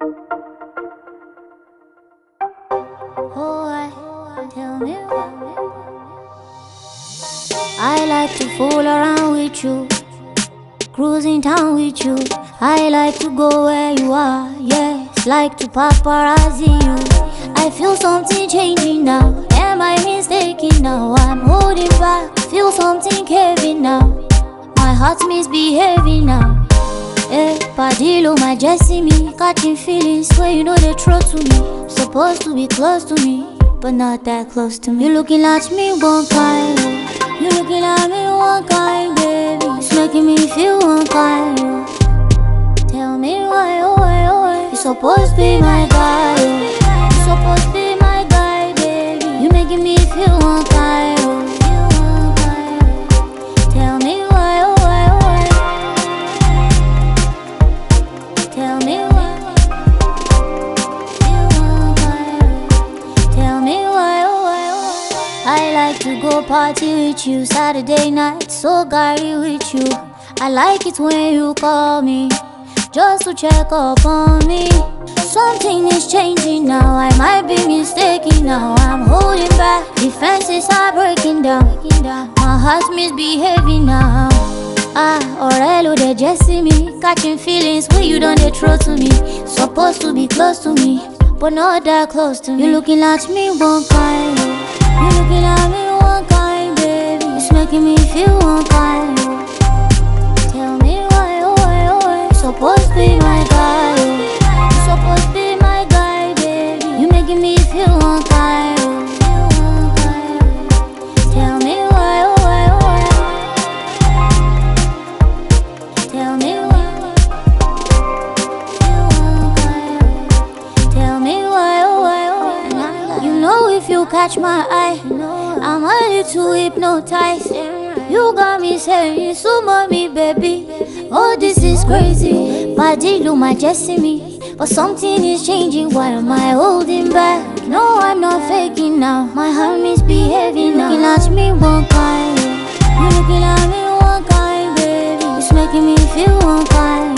Tell me why. I like to fool around with you, cruising town with you. I like to go where you are, yes, like to paparazzi you. I feel something changing now, am I mistaken now? I'm holding back, feel something caving now. My heart misbehaving now. Eh, Padillo, my Jesse me, catching feelings where you know they throw to me. Supposed to be close to me, but not that close to me. You looking at me one kind, you looking at me one kind, baby. It's making me feel one kind. Tell me why, oh why, oh why. You're supposed to be my guy, oh. You're supposed to be my guy, baby. You making me feel one kind, oh. Tell me why, oh why, oh why. Tell me why. Tell me why, oh why, oh why. I like to go party with you Saturday night, so gary with you. I like it when you call me just to check up on me. Something is changing now, I might be mistaken now. I'm holding back, defenses are breaking down. My heart's misbehaving now. Orello, they just see me, catching feelings when you don't they throw to me. Supposed to be close to me, but not that close to me. You looking at me one kind, you looking at me one kind, baby. It's making me feel one kind. Tell me why, oh why, oh why. You're supposed to be my guy, oh. You're supposed to be my guy, baby. You making me feel one kind. Tell me why, oh why, oh why. Tell me why. Tell me why, oh why, oh why. You know if you catch my eye, I'm a little hypnotized. You got me saying, so mommy, baby. Oh, this is crazy. Padillo, my Jesse me. But something is changing, why am I holding back? No, I'm not faking now, my heart misbehaving now. Looking at me one kind, you looking at me one kind, baby. It's making me feel one kind.